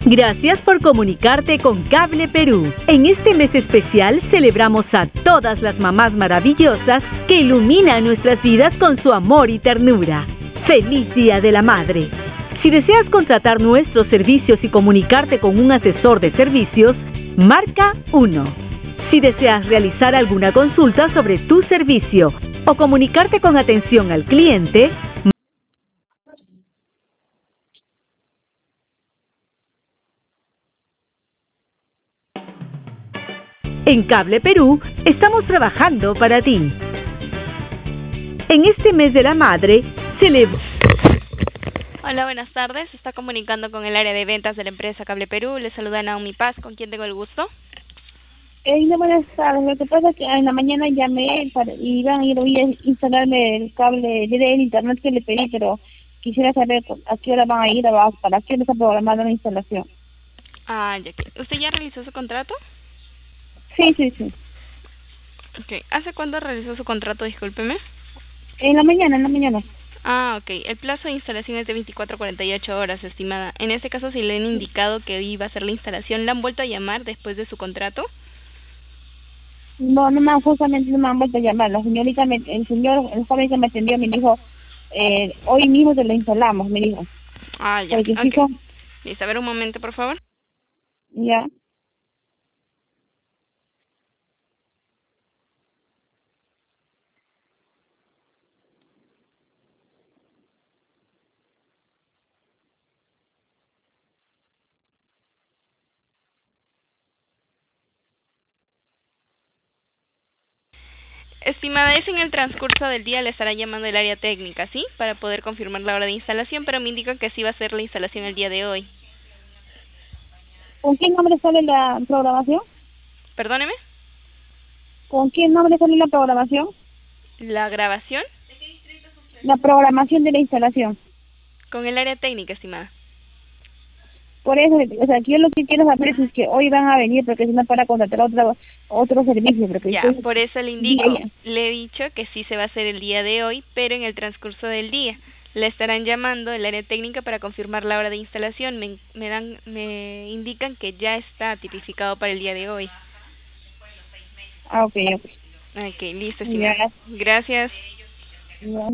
Gracias por comunicarte con Cable Perú. En este mes especial celebramos a todas las mamás maravillosas que iluminan nuestras vidas con su amor y ternura. ¡Feliz Día de la Madre! Si deseas contratar nuestros servicios y comunicarte con un asesor de servicios, marca 1. Si deseas realizar alguna consulta sobre tu servicio o comunicarte con atención al cliente, en Cable Perú estamos trabajando para ti. En este mes de la madre, Hola, buenas tardes. Se está comunicando con el área de ventas de la empresa Cable Perú. Le saluda Naomi Paz, ¿con quién tengo el gusto? Buenas tardes. Lo que pasa es que en la mañana llamé y iban a ir hoy a instalarme el cable del internet que le pedí, pero quisiera saber a qué hora van a ir, para qué hora está programada la instalación. Ah, ya que. ¿Usted ya realizó su contrato? Sí. Ok. ¿Hace cuándo realizó su contrato? Discúlpeme. En la mañana. Ah, ok. El plazo de instalación es de 24 a 48 horas, estimada. En este caso, si le han indicado que iba a hacer la instalación, ¿le han vuelto a llamar después de su contrato? No justamente no me han vuelto a llamar. La señorita, el joven que me atendió me dijo, hoy mismo te lo instalamos, me dijo. Ah, ya. Porque Ok. Listo, a ver un momento, por favor. Ya. Estimada, es en el transcurso del día le estará llamando el área técnica, ¿sí? Para poder confirmar la hora de instalación, pero me indican que sí va a ser la instalación el día de hoy. ¿Con qué nombre sale la programación? Perdóneme. ¿Con qué nombre sale la programación? ¿La grabación? La programación de la instalación. Con el área técnica, estimada. Por eso, o sea, yo lo que quiero saber es que hoy van a venir, porque si no para contratar otro servicio, porque Ya, estoy por eso le indico, le he dicho que sí se va a hacer el día de hoy, pero en el transcurso del día. Le estarán llamando el área técnica para confirmar la hora de instalación. Me indican que ya está tipificado para el día de hoy. Ah, ok. Ok, listo, estimada. Gracias. Ya.